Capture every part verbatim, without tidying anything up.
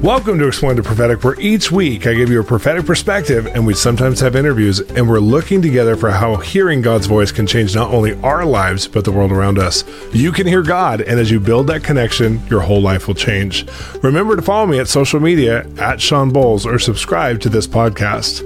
Welcome to Exploring the Prophetic, where each week I give you a prophetic perspective, and we sometimes have interviews, and we're looking together for how hearing God's voice can change not only our lives, but the world around us. You can hear God, and as you build that connection, your whole life will change. Remember to follow me at social media, at Sean Bowles, or subscribe to this podcast.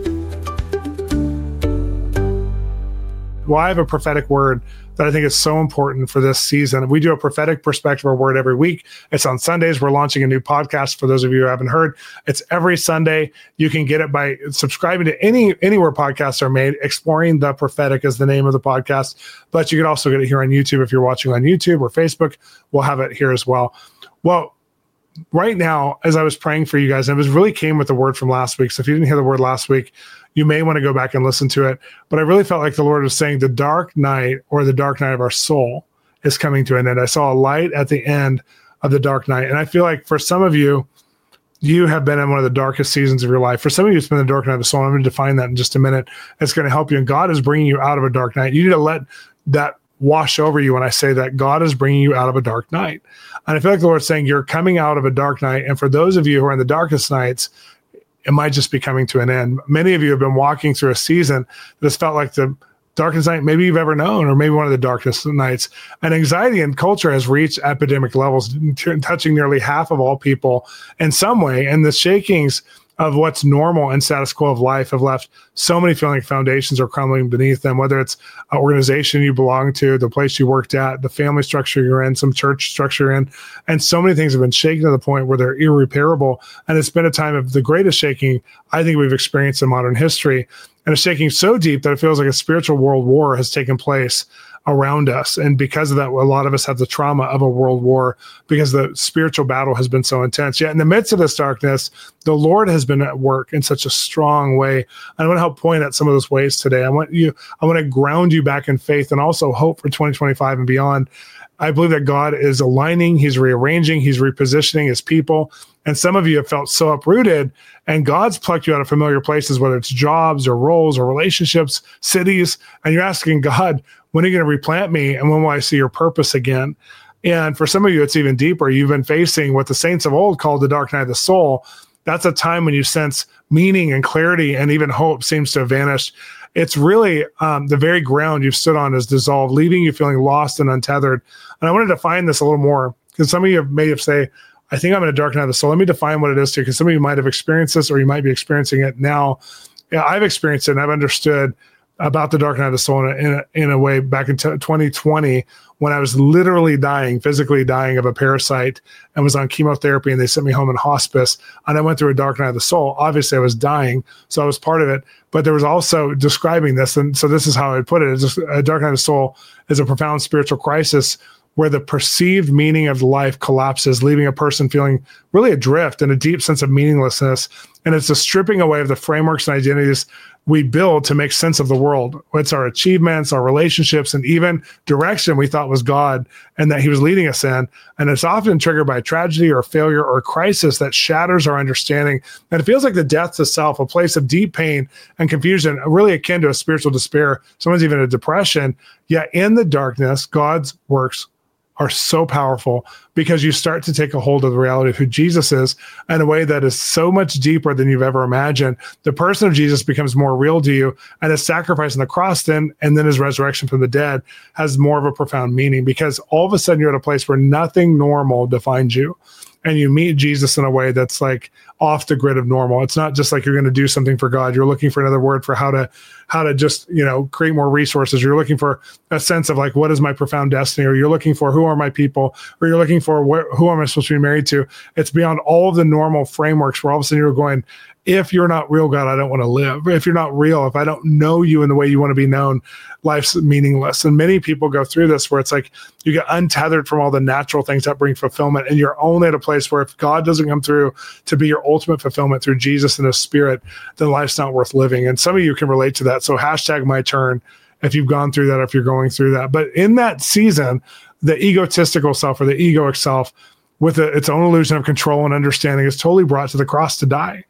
Well, I have a prophetic word that I think is so important for this season. We do a prophetic perspective or word every week. It's on Sundays. We're launching a new podcast for those of you who haven't heard. It's every Sunday. You can get it by subscribing to any anywhere podcasts are made. Exploring the Prophetic is the name of the podcast. But you can also get it here on YouTube if you're watching on YouTube or Facebook. We'll have it here as well. Well, right now, as I was praying for you guys, and it was really came with the word from last week. So if you didn't hear the word last week, you may want to go back and listen to it. But I really felt like the Lord was saying the dark night or the dark night of our soul is coming to an end. I saw a light at the end of the dark night. And I feel like for some of you, you have been in one of the darkest seasons of your life. For some of you, it's been the dark night of the soul. I'm going to define that in just a minute. It's going to help you. And God is bringing you out of a dark night. You need to let that wash over you when I say that God is bringing you out of a dark night. And I feel like the Lord's saying you're coming out of a dark night. And for those of you who are in the darkest nights, it might just be coming to an end. Many of you have been walking through a season that has felt like the darkest night maybe you've ever known, or maybe one of the darkest nights. And anxiety and culture has reached epidemic levels, t- touching nearly half of all people in some way. And the shakings of what's normal and status quo of life have left so many feeling like foundations are crumbling beneath them, whether it's an organization you belong to, the place you worked at, the family structure you're in, some church structure you're in. And so many things have been shaken to the point where they're irreparable. And it's been a time of the greatest shaking I think we've experienced in modern history. And it's shaking so deep that it feels like a spiritual world war has taken place around us. And because of that, a lot of us have the trauma of a world war because the spiritual battle has been so intense. Yet in the midst of this darkness, the Lord has been at work in such a strong way. I want to help point at some of those ways today. I want you, I want to ground you back in faith and also hope for twenty twenty-five and beyond. I believe that God is aligning, he's rearranging, he's repositioning his people. And some of you have felt so uprooted, and God's plucked you out of familiar places, whether it's jobs or roles or relationships, cities, and you're asking God, when are you going to replant me? And when will I see your purpose again? And for some of you, it's even deeper. You've been facing what the saints of old called the dark night of the soul. That's a time when you sense meaning and clarity, and even hope seems to have vanished. It's really um, the very ground you've stood on is dissolved, leaving you feeling lost and untethered. And I want to define this a little more, because some of you may have say, I think I'm in a dark night of the soul. Let me define what it is too, because some of you might have experienced this, or you might be experiencing it now. Yeah, I've experienced it, and I've understood about the dark night of the soul in a, in a, in a way back in t- twenty twenty, when I was literally dying, physically dying of a parasite, and was on chemotherapy, and they sent me home in hospice, and I went through a dark night of the soul. Obviously, I was dying, so I was part of it, but there was also describing this, and so this is how I put it. It's just, a dark night of the soul is a profound spiritual crisis where the perceived meaning of life collapses, leaving a person feeling really adrift in a deep sense of meaninglessness. And it's a stripping away of the frameworks and identities we build to make sense of the world. It's our achievements, our relationships, and even direction we thought was God and that he was leading us in. And it's often triggered by a tragedy or a failure or a crisis that shatters our understanding. And it feels like the death to self, a place of deep pain and confusion, really akin to a spiritual despair, sometimes even a depression. Yet in the darkness, God's works are so powerful because you start to take a hold of the reality of who Jesus is in a way that is so much deeper than you've ever imagined. The person of Jesus becomes more real to you, and his sacrifice on the cross then, and then his resurrection from the dead has more of a profound meaning, because all of a sudden you're at a place where nothing normal defines you. And you meet Jesus in a way that's like off the grid of normal. It's not just like you're going to do something for God. You're looking for another word for how to, how to just, you know, create more resources. You're looking for a sense of like, what is my profound destiny? Or you're looking for who are my people? Or you're looking for wh- who am I supposed to be married to? It's beyond all of the normal frameworks where all of a sudden you're going, if you're not real, God, I don't want to live. If you're not real, if I don't know you in the way you want to be known, life's meaningless. And many people go through this where it's like you get untethered from all the natural things that bring fulfillment. And you're only at a place where if God doesn't come through to be your ultimate fulfillment through Jesus and his spirit, then life's not worth living. And some of you can relate to that. So hashtag my turn if you've gone through that, if you're going through that. But in that season, the egotistical self or the egoic self with a, its own illusion of control and understanding is totally brought to the cross to die.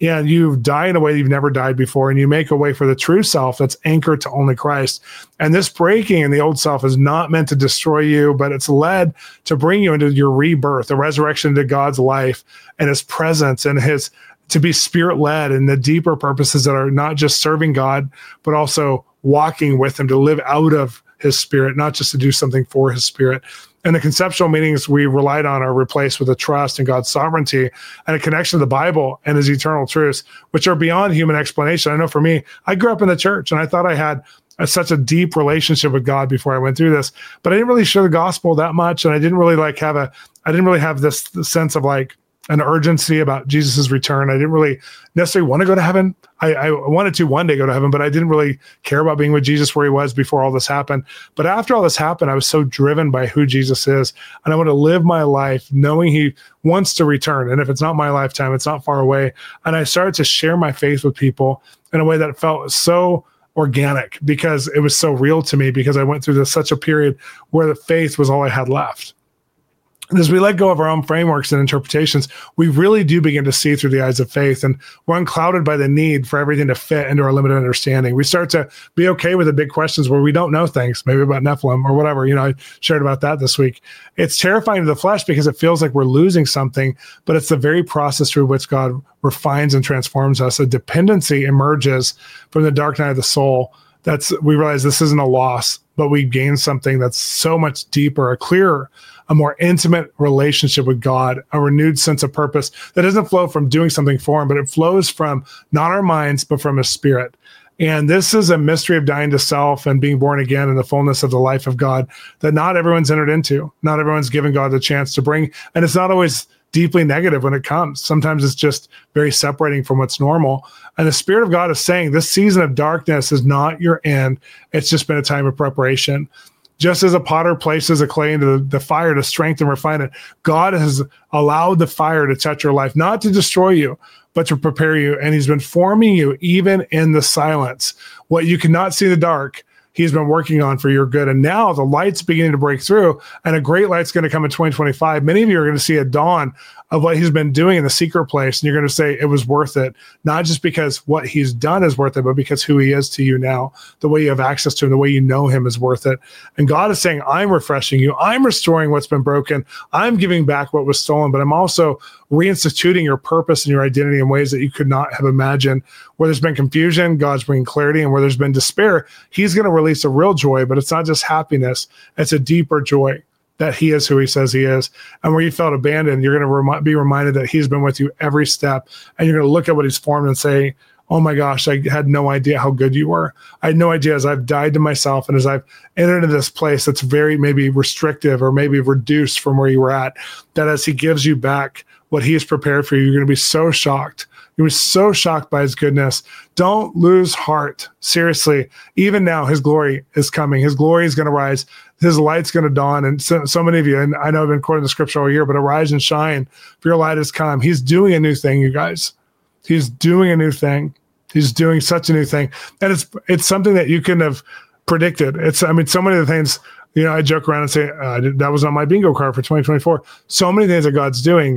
and you die in a way you've never died before, and you make a way for the true self that's anchored to only Christ. And this breaking in the old self is not meant to destroy you, but it's led to bring you into your rebirth, the resurrection into God's life and his presence and his to be spirit-led and the deeper purposes that are not just serving God, but also walking with him, to live out of his spirit, not just to do something for his spirit. And the conceptual meanings we relied on are replaced with a trust in God's sovereignty and a connection to the Bible and his eternal truths, which are beyond human explanation. I know for me, I grew up in the church and I thought I had a, such a deep relationship with God before I went through this, but I didn't really share the gospel that much. And I didn't really like have a, I didn't really have this, this sense of like, an urgency about Jesus's return. I didn't really necessarily want to go to heaven. I, I wanted to one day go to heaven, but I didn't really care about being with Jesus where he was before all this happened. But after all this happened, I was so driven by who Jesus is. And I want to live my life knowing he wants to return. And if it's not my lifetime, it's not far away. And I started to share my faith with people in a way that felt so organic because it was so real to me, because I went through this such a period where the faith was all I had left. And as we let go of our own frameworks and interpretations, we really do begin to see through the eyes of faith, and we're unclouded by the need for everything to fit into our limited understanding. We start to be okay with the big questions where we don't know things, maybe about Nephilim or whatever. You know, I shared about that this week. It's terrifying to the flesh because it feels like we're losing something, but it's the very process through which God refines and transforms us. A dependency emerges from the dark night of the soul. That's, we realize this isn't a loss, but we gain something that's so much deeper, a clearer, a more intimate relationship with God, a renewed sense of purpose that doesn't flow from doing something for him, but it flows from not our minds, but from his spirit. And this is a mystery of dying to self and being born again in the fullness of the life of God that not everyone's entered into. Not everyone's given God the chance to bring. And it's not always deeply negative when it comes. Sometimes it's just very separating from what's normal. And the Spirit of God is saying this season of darkness is not your end. It's just been a time of preparation. Just as a potter places a clay into the, the fire to strengthen and refine it, God has allowed the fire to touch your life, not to destroy you, but to prepare you. And he's been forming you even in the silence. What you cannot see in the dark, he's been working on for your good. And now the light's beginning to break through, and a great light's going to come in twenty twenty-five. Many of you are going to see a dawn of what he's been doing in the secret place. And you're going to say it was worth it, not just because what he's done is worth it, but because who he is to you now, the way you have access to him, the way you know him is worth it. And God is saying, I'm refreshing you. I'm restoring what's been broken. I'm giving back what was stolen, but I'm also reinstituting your purpose and your identity in ways that you could not have imagined. Where there's been confusion, God's bringing clarity. And where there's been despair, he's going to release a real joy, but it's not just happiness. It's a deeper joy that he is who he says he is. And where you felt abandoned, you're going to rem- be reminded that he's been with you every step. And you're going to look at what he's formed and say, oh my gosh, I had no idea how good you were. I had no idea as I've died to myself and as I've entered into this place that's very maybe restrictive or maybe reduced from where you were at, that as he gives you back what he has prepared for you, you're going to be so shocked. You're so shocked by his goodness. Don't lose heart. Seriously, even now, his glory is coming. His glory is going to rise. His light's going to dawn. And so, so many of you, and I know I've been quoting the scripture all year, but arise and shine, for your light has come. He's doing a new thing, you guys. He's doing a new thing. He's doing such a new thing. And it's it's something that you couldn't have predicted. It's, I mean, so many of the things, you know, I joke around and say, uh, that was on my bingo card for twenty twenty-four. So many things that God's doing,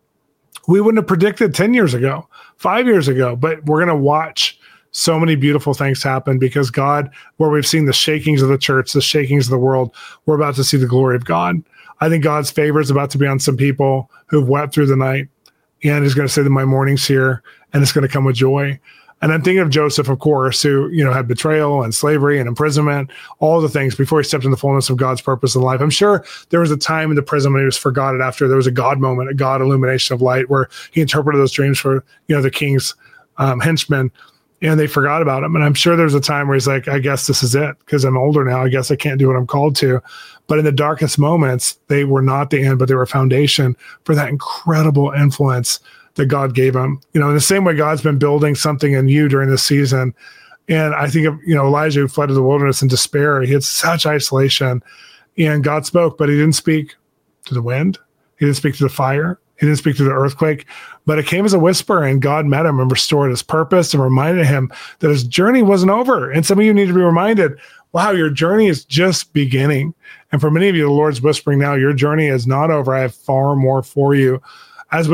we wouldn't have predicted ten years ago, five years ago, but we're going to watch so many beautiful things happen because God, where we've seen the shakings of the church, the shakings of the world, we're about to see the glory of God. I think God's favor is about to be on some people who've wept through the night, and he's going to say that my morning's here, and it's going to come with joy. And I'm thinking of Joseph, of course, who, you know, had betrayal and slavery and imprisonment, all the things before he stepped in the fullness of God's purpose in life. I'm sure there was a time in the prison when he was forgotten after there was a God moment, a God illumination of light, where he interpreted those dreams for, you know, the king's um, henchmen, and they forgot about him. And I'm sure there was a time where he's like, I guess this is it because I'm older now. I guess I can't do what I'm called to. But in the darkest moments, they were not the end, but they were a foundation for that incredible influence that God gave him. You know, in the same way God's been building something in you during this season. And I think of, you know, Elijah who fled to the wilderness in despair. He had such isolation, and God spoke, but he didn't speak to the wind. He didn't speak to the fire. He didn't speak to the earthquake, but it came as a whisper, and God met him and restored his purpose and reminded him that his journey wasn't over. And some of you need to be reminded, wow, your journey is just beginning. And for many of you, the Lord's whispering now, your journey is not over. I have far more for you. As we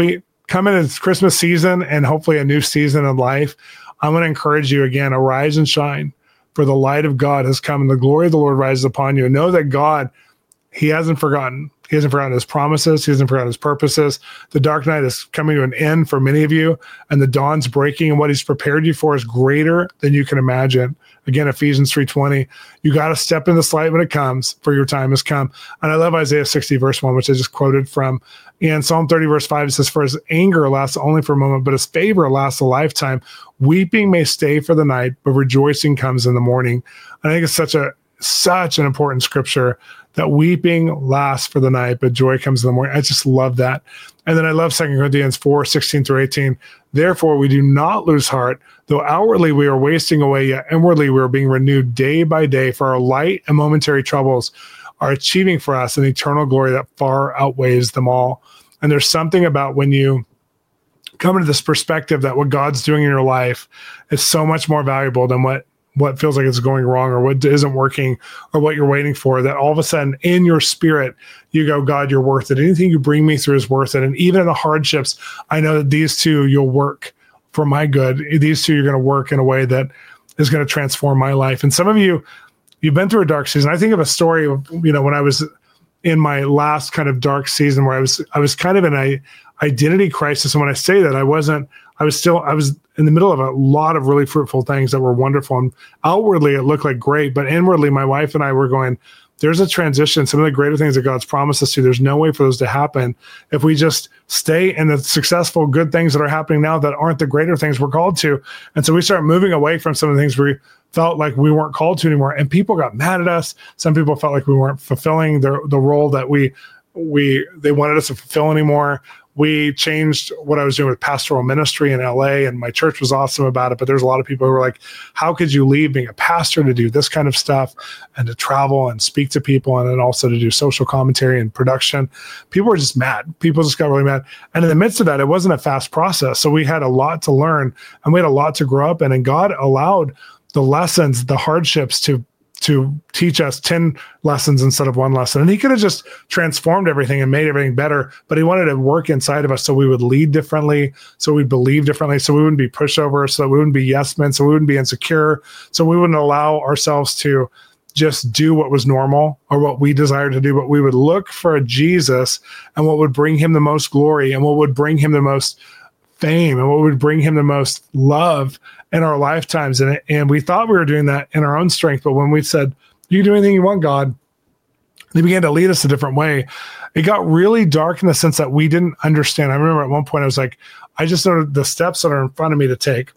coming as Christmas season and hopefully a new season in life, I'm going to encourage you again, arise and shine, for the light of God has come and the glory of the Lord rises upon you. And know that God, he hasn't forgotten. He hasn't forgotten his promises. He hasn't forgotten his purposes. The dark night is coming to an end for many of you, and the dawn's breaking, and what he's prepared you for is greater than you can imagine. Again, Ephesians three twenty, you got to step in this light when it comes, for your time has come. And I love Isaiah sixty, verse one, which I just quoted from. And Psalm thirty, verse five, it says, for his anger lasts only for a moment, but his favor lasts a lifetime. Weeping may stay for the night, but rejoicing comes in the morning. I think it's such a such an important scripture, that weeping lasts for the night, but joy comes in the morning. I just love that. And then I love Second Corinthians four, sixteen through eighteen. Therefore, we do not lose heart, though outwardly we are wasting away, yet inwardly we are being renewed day by day, for our light and momentary troubles are achieving for us an eternal glory that far outweighs them all. And there's something about when you come into this perspective that what God's doing in your life is so much more valuable than what what feels like it's going wrong or what isn't working or what you're waiting for, that all of a sudden in your spirit, you go, God, you're worth it. Anything you bring me through is worth it. And even in the hardships, I know that these two, you'll work for my good. These two, you're going to work in a way that is going to transform my life. And some of you, you've been through a dark season. I think of a story of, you know, when I was in my last kind of dark season where I was, I was kind of in a identity crisis. And when I say that, I wasn't, I was still, I was in the middle of a lot of really fruitful things that were wonderful. And outwardly, it looked like great. But inwardly, my wife and I were going, there's a transition. Some of the greater things that God's promised us to, there's no way for those to happen if we just stay in the successful, good things that are happening now that aren't the greater things we're called to. And so we started moving away from some of the things we felt like we weren't called to anymore. And people got mad at us. Some people felt like we weren't fulfilling the, the role that we, we, they wanted us to fulfill anymore. We changed what I was doing with pastoral ministry in L A, and my church was awesome about it. But there's a lot of people who were like, how could you leave being a pastor to do this kind of stuff and to travel and speak to people and then also to do social commentary and production? People were just mad. People just got really mad. And in the midst of that, it wasn't a fast process. So we had a lot to learn and we had a lot to grow up in. And God allowed the lessons, the hardships to to teach us ten lessons instead of one lesson. And he could have just transformed everything and made everything better, but he wanted to work inside of us so we would lead differently, so we believe differently, so we wouldn't be pushover, so we wouldn't be yes men, so we wouldn't be insecure, so we wouldn't allow ourselves to just do what was normal or what we desired to do, but we would look for a Jesus and what would bring him the most glory and what would bring him the most fame and what would bring him the most love in our lifetimes. And, and we thought we were doing that in our own strength. But when we said, you can do anything you want, God, they began to lead us a different way. It got really dark in the sense that we didn't understand. I remember at one point I was like, I just know the steps that are in front of me to take.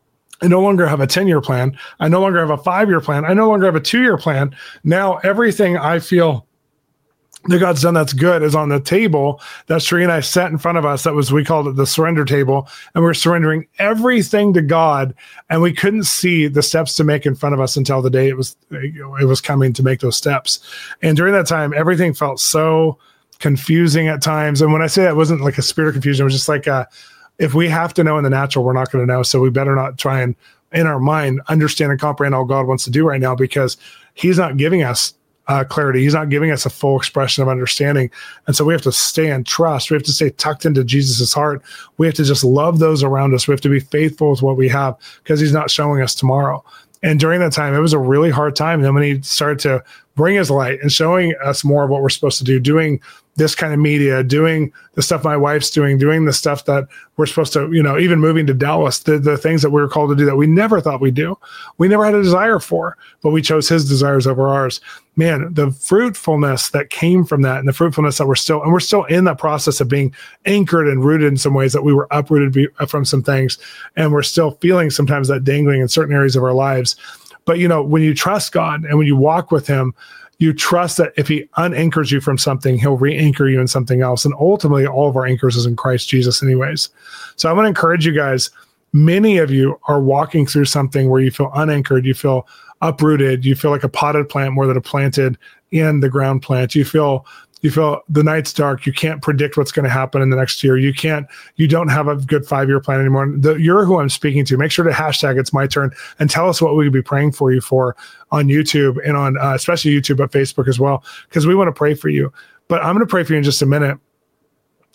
I no longer have a ten-year plan. I no longer have a five-year plan. I no longer have a two-year plan. Now everything I feel that God's done that's good is on the table that Sheree and I set in front of us. That was, we called it the surrender table. And we're surrendering everything to God. And we couldn't see the steps to make in front of us until the day it was, it was coming to make those steps. And during that time, everything felt so confusing at times. And when I say that, it wasn't like a spirit of confusion. It was just like, a, if we have to know in the natural, we're not going to know. So we better not try and in our mind, understand and comprehend all God wants to do right now, because he's not giving us Uh, clarity. He's not giving us a full expression of understanding. And so we have to stay in trust. We have to stay tucked into Jesus's heart. We have to just love those around us. We have to be faithful with what we have because he's not showing us tomorrow. And during that time, it was a really hard time. And then when he started to bring his light and showing us more of what we're supposed to do, doing this kind of media, doing the stuff my wife's doing, doing the stuff that we're supposed to, you know, even moving to Dallas, the, the things that we were called to do that we never thought we'd do. We never had a desire for, but we chose his desires over ours. Man, the fruitfulness that came from that and the fruitfulness that we're still, and we're still in that process of being anchored and rooted in some ways that we were uprooted be, from some things. And we're still feeling sometimes that dangling in certain areas of our lives. But, you know, when you trust God and when you walk with him, you trust that if he unanchors you from something, he'll re-anchor you in something else. And ultimately, all of our anchors is in Christ Jesus anyways. So I'm going to encourage you guys. Many of you are walking through something where you feel unanchored, you feel uprooted, you feel like a potted plant more than a planted in the ground plant. You feel you feel the night's dark. You can't predict what's going to happen in the next year. You can't, you don't have a good five-year plan anymore. The, you're who I'm speaking to. Make sure to hashtag It's My Turn and tell us what we could be praying for you for on YouTube and on, uh, especially YouTube, but Facebook as well, because we want to pray for you. But I'm going to pray for you in just a minute.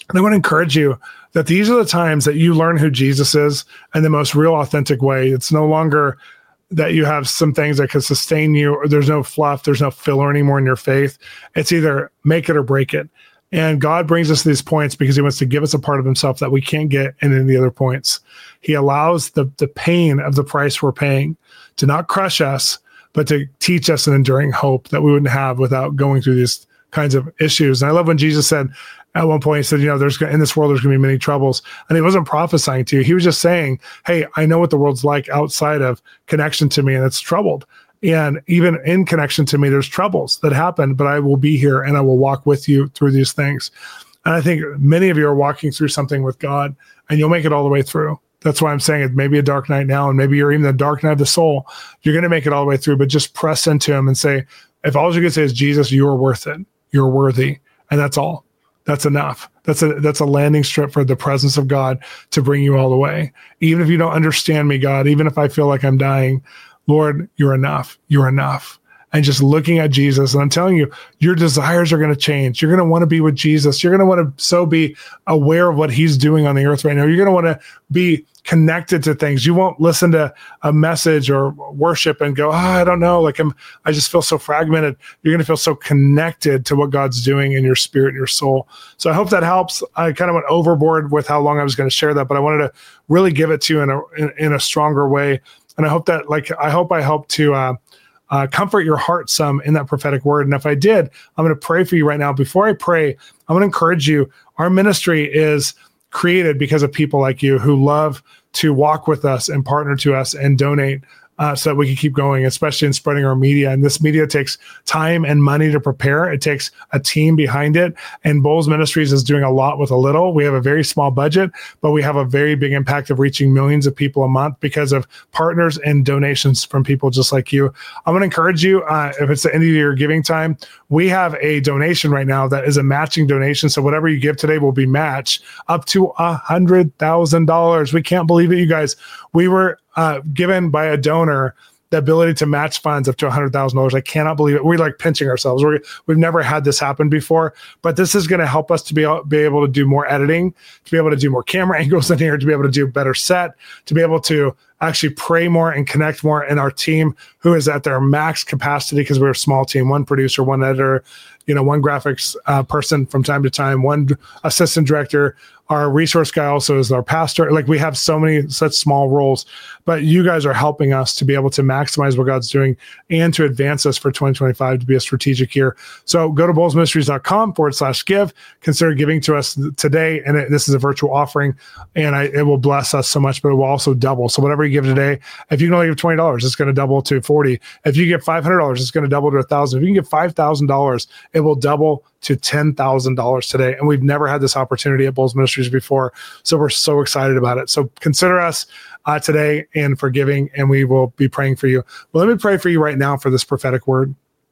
And I want to encourage you that these are the times that you learn who Jesus is in the most real, authentic way. It's no longer that you have some things that can sustain you, or there's no fluff, there's no filler anymore in your faith. It's either make it or break it. And God brings us to these points because he wants to give us a part of himself that we can't get in any of the other points. He allows the, the pain of the price we're paying to not crush us, but to teach us an enduring hope that we wouldn't have without going through these kinds of issues. And I love when Jesus said, at one point, he said, you know, there's in this world, there's going to be many troubles. And he wasn't prophesying to you. He was just saying, hey, I know what the world's like outside of connection to me, and it's troubled. And even in connection to me, there's troubles that happen, but I will be here and I will walk with you through these things. And I think many of you are walking through something with God, and you'll make it all the way through. That's why I'm saying it may be a dark night now, and maybe you're even the dark night of the soul. You're going to make it all the way through, but just press into him and say, if all you can say is, Jesus, you're worth it. You're worthy. And that's all. That's enough. That's a that's a landing strip for the presence of God to bring you all the way. Even if you don't understand me, God, even if I feel like I'm dying, Lord, you're enough. You're enough. And just looking at Jesus, and I'm telling you, your desires are going to change. You're going to want to be with Jesus. You're going to want to so be aware of what he's doing on the earth right now. You're going to want to be connected to things. You won't listen to a message or worship and go, oh, I don't know, like I'm, I just feel so fragmented. You're going to feel so connected to what God's doing in your spirit and your soul. So I hope that helps. I kind of went overboard with how long I was going to share that, but I wanted to really give it to you in a in, in a stronger way. And I hope that, like, I hope I helped to uh, uh, comfort your heart some in that prophetic word. And if I did, I'm going to pray for you right now. Before I pray, I'm going to encourage you. Our ministry is created because of people like you who love to walk with us and partner to us and donate uh, so that we can keep going, especially in spreading our media. And this media takes time and money to prepare. It takes a team behind it. And Bolz Ministries is doing a lot with a little. We have a very small budget, but we have a very big impact of reaching millions of people a month because of partners and donations from people just like you. I'm going to encourage you, uh, if it's the end of your giving time, we have a donation right now that is a matching donation. So whatever you give today will be matched up to one hundred thousand dollars. We can't believe it, you guys. We were uh, given by a donor the ability to match funds up to one hundred thousand dollars. I cannot believe it. We're like pinching ourselves. We're, we've never had this happen before, but this is going to help us to be, be able to do more editing, to be able to do more camera angles in here, to be able to do a better set, to be able to actually pray more and connect more. And our team, who is at their max capacity, because we're a small team, one producer, one editor, you know, one graphics uh, person from time to time, one assistant director. Our resource guy also is our pastor. Like, we have so many such small roles, but you guys are helping us to be able to maximize what God's doing and to advance us for twenty twenty-five to be a strategic year. So go to bolzministries.com forward slash give. Consider giving to us today. And it, this is a virtual offering, and I, it will bless us so much, but it will also double. So whatever you give today, if you can only give twenty dollars, it's going to double to forty. If you give five hundred dollars, it's going to double to one thousand. If you can give five thousand dollars, it will double to ten thousand dollars today. And we've never had this opportunity at Bolz Ministries before. So we're so excited about it. So consider us uh, today and for giving, and we will be praying for you. Well, let me pray for you right now for this prophetic word.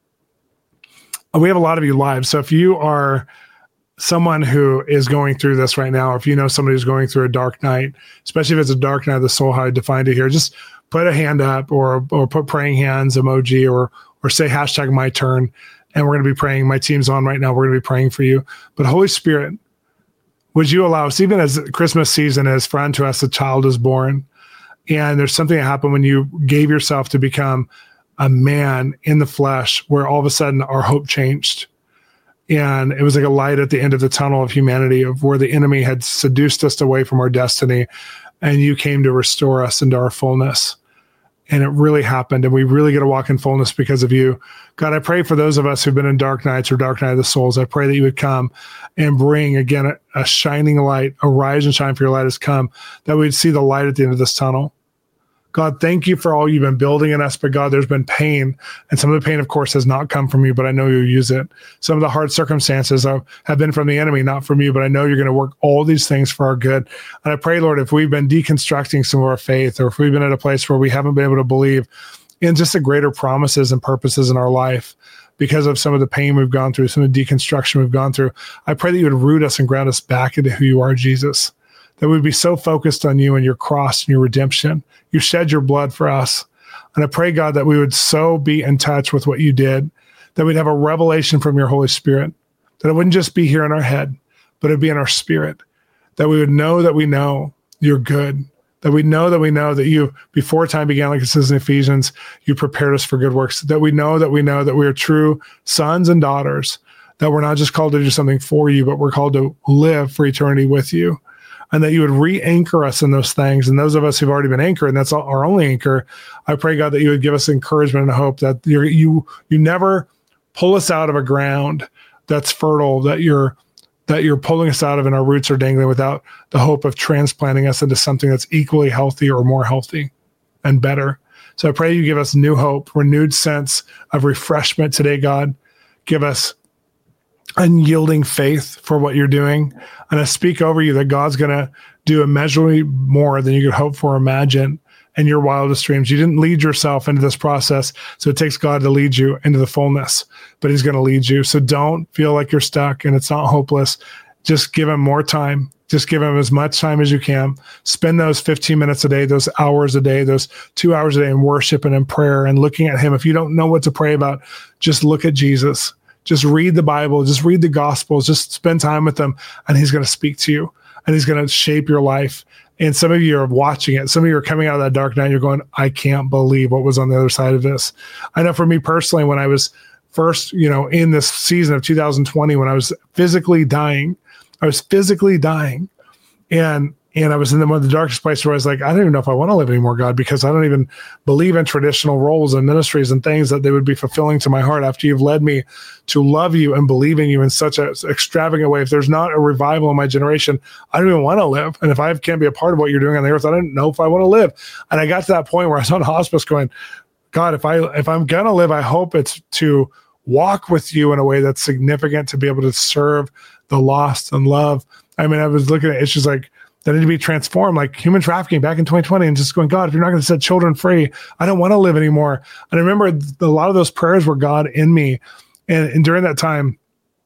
We have a lot of you live. So if you are someone who is going through this right now, or if you know somebody who's going through a dark night, especially if it's a dark night of the soul, how I defined it here, just put a hand up or or put praying hands emoji or or say hashtag my turn. And we're going to be praying. My team's on right now. We're going to be praying for you. But Holy Spirit, would you allow us, even as Christmas season is, for unto us a child is born. And there's something that happened when you gave yourself to become a man in the flesh, where all of a sudden our hope changed. And it was like a light at the end of the tunnel of humanity, of where the enemy had seduced us away from our destiny. And you came to restore us into our fullness. And it really happened. And we really get to walk in fullness because of you. God, I pray for those of us who've been in dark nights or dark night of the souls. I pray that you would come and bring, again, a, a shining light, arise and shine, for your light has come, that we'd see the light at the end of this tunnel. God, thank you for all you've been building in us. But God, there's been pain. And some of the pain, of course, has not come from you, but I know you'll use it. Some of the hard circumstances have been from the enemy, not from you, but I know you're going to work all these things for our good. And I pray, Lord, if we've been deconstructing some of our faith, or if we've been at a place where we haven't been able to believe in just the greater promises and purposes in our life because of some of the pain we've gone through, some of the deconstruction we've gone through, I pray that you would root us and ground us back into who you are, Jesus. That we'd be so focused on you and your cross and your redemption. You shed your blood for us. And I pray, God, that we would so be in touch with what you did, that we'd have a revelation from your Holy Spirit, that it wouldn't just be here in our head, but it'd be in our spirit, that we would know that we know you're good, that we know that we know that you, before time began, like it says in Ephesians, you prepared us for good works, that we know that we know that we are true sons and daughters, that we're not just called to do something for you, but we're called to live for eternity with you. And that you would re-anchor us in those things. And those of us who've already been anchored, and that's our only anchor, I pray, God, that you would give us encouragement and hope that you're, you you never pull us out of a ground that's fertile, that you're that you're pulling us out of and our roots are dangling, without the hope of transplanting us into something that's equally healthy or more healthy and better. So I pray you give us new hope, renewed sense of refreshment today, God. Give us unyielding faith for what you're doing. And I speak over you that God's going to do immeasurably more than you could hope for or imagine in your wildest dreams. You didn't lead yourself into this process, so it takes God to lead you into the fullness, but he's going to lead you. So don't feel like you're stuck and it's not hopeless. Just give him more time. Just give him as much time as you can. Spend those fifteen minutes a day, those hours a day, those two hours a day in worship and in prayer and looking at him. If you don't know what to pray about, just look at Jesus. Just read the Bible, just read the Gospels, just spend time with him, and he's going to speak to you, and he's going to shape your life. And some of you are watching it. Some of you are coming out of that dark night. You're going, I can't believe what was on the other side of this. I know for me personally, when I was first, you know, in this season of two thousand twenty, when I was physically dying, I was physically dying. And And I was in the, one of the darkest places where I was like, I don't even know if I want to live anymore, God, because I don't even believe in traditional roles and ministries and things that they would be fulfilling to my heart after you've led me to love you and believe in you in such an extravagant way. If there's not a revival in my generation, I don't even want to live. And if I can't be a part of what you're doing on the earth, I don't know if I want to live. And I got to that point where I was on hospice going, God, if, I, if I'm going to live, I hope it's to walk with you in a way that's significant, to be able to serve the lost and love. I mean, I was looking at issues like, that need to be transformed, like human trafficking back in twenty twenty, and just going, God, if you're not going to set children free, I don't want to live anymore. And I remember a lot of those prayers were God in me. And, and during that time,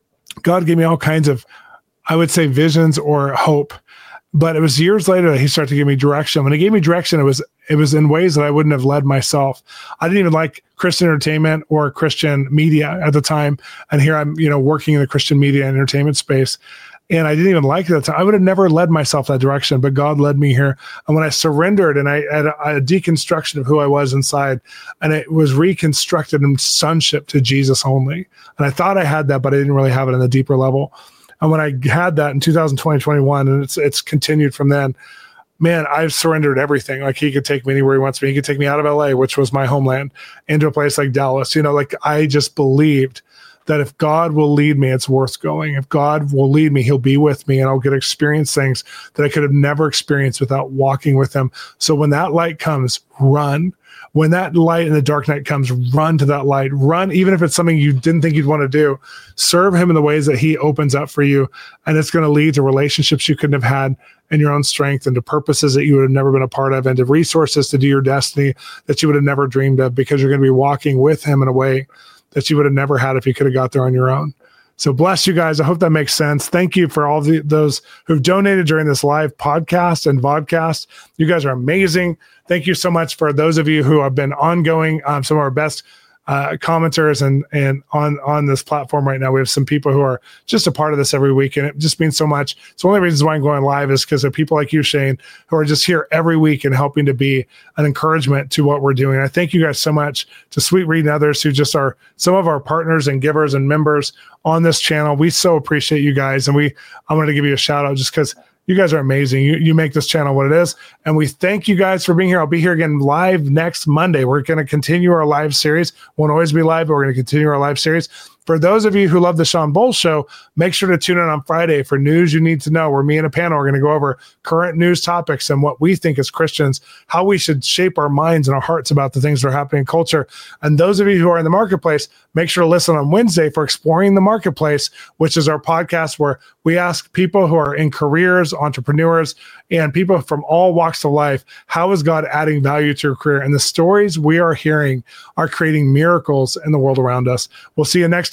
God gave me all kinds of, I would say, visions or hope. But it was years later that he started to give me direction. When he gave me direction, it was it was in ways that I wouldn't have led myself. I didn't even like Christian entertainment or Christian media at the time. And here I'm, you know, working in the Christian media and entertainment space. And I didn't even like it at the time. I would have never led myself that direction, but God led me here. And when I surrendered and I had a, a deconstruction of who I was inside, and it was reconstructed in sonship to Jesus only. And I thought I had that, but I didn't really have it on a deeper level. And when I had that in two thousand twenty, twenty-one, and it's it's continued from then, man, I've surrendered everything. Like he could take me anywhere he wants me. He could take me out of L A, which was my homeland, into a place like Dallas. You know, like I just believed that if God will lead me, it's worth going. If God will lead me, he'll be with me, and I'll get to experience things that I could have never experienced without walking with him. So when that light comes, run. When that light in the dark night comes, run to that light. Run, even if it's something you didn't think you'd want to do. Serve him in the ways that he opens up for you, and it's going to lead to relationships you couldn't have had in your own strength, and to purposes that you would have never been a part of, and to resources to do your destiny that you would have never dreamed of, because you're going to be walking with him in a way that you would have never had if you could have got there on your own. So bless you guys. I hope that makes sense. Thank you for all the, those who've donated during this live podcast and vodcast. You guys are amazing. Thank you so much for those of you who have been ongoing, um, some of our best uh, commenters and and on on this platform right now. We have some people who are just a part of this every week, and it just means so much. It's one of the reasons why I'm going live is because of people like you, Shane, who are just here every week and helping to be an encouragement to what we're doing. I thank you guys so much, to Sweet Reed and others who just are some of our partners and givers and members on this channel. We so appreciate you guys, and we I wanted to give you a shout out just because you guys are amazing. You you make this channel what it is. And we thank you guys for being here. I'll be here again live next Monday. We're going to continue our live series. Won't always be live, but we're going to continue our live series. For those of you who love the Sean Bowles Show, make sure to tune in on Friday for news you need to know, where me and a panel are going to go over current news topics and what we think as Christians, how we should shape our minds and our hearts about the things that are happening in culture. And those of you who are in the marketplace, make sure to listen on Wednesday for Exploring the Marketplace, which is our podcast where we ask people who are in careers, entrepreneurs, and people from all walks of life, how is God adding value to your career? And the stories we are hearing are creating miracles in the world around us. We'll see you next time.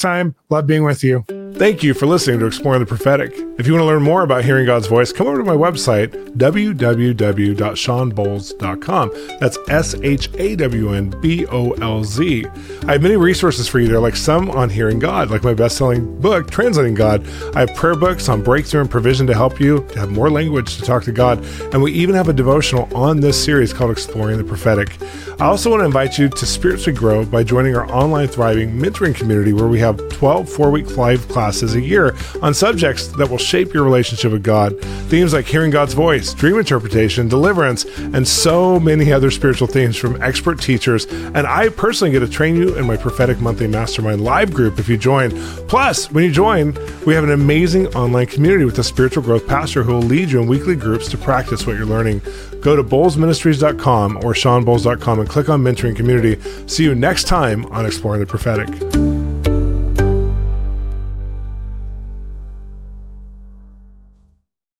time. Love being with you. Thank you for listening to Exploring the Prophetic. If you want to learn more about hearing God's voice, come over to my website, w w w dot shawn bolz dot com. That's S H A W N B O L Z. I have many resources for you there, like some on hearing God, like my best-selling book, Translating God. I have prayer books on breakthrough and provision to help you to have more language to talk to God. And we even have a devotional on this series called Exploring the Prophetic. I also want to invite you to spiritually grow by joining our online thriving mentoring community, where we have twelve four-week live classes a year on subjects that will shape your relationship with God. Themes like hearing God's voice, dream interpretation, deliverance, and so many other spiritual themes from expert teachers. And I personally get to train you in my Prophetic Monthly Mastermind live group if you join. Plus, when you join, we have an amazing online community with a spiritual growth pastor who will lead you in weekly groups to practice what you're learning. Go to bolz ministries dot com or shawn bolz dot com and click on Mentoring Community. See you next time on Exploring the Prophetic.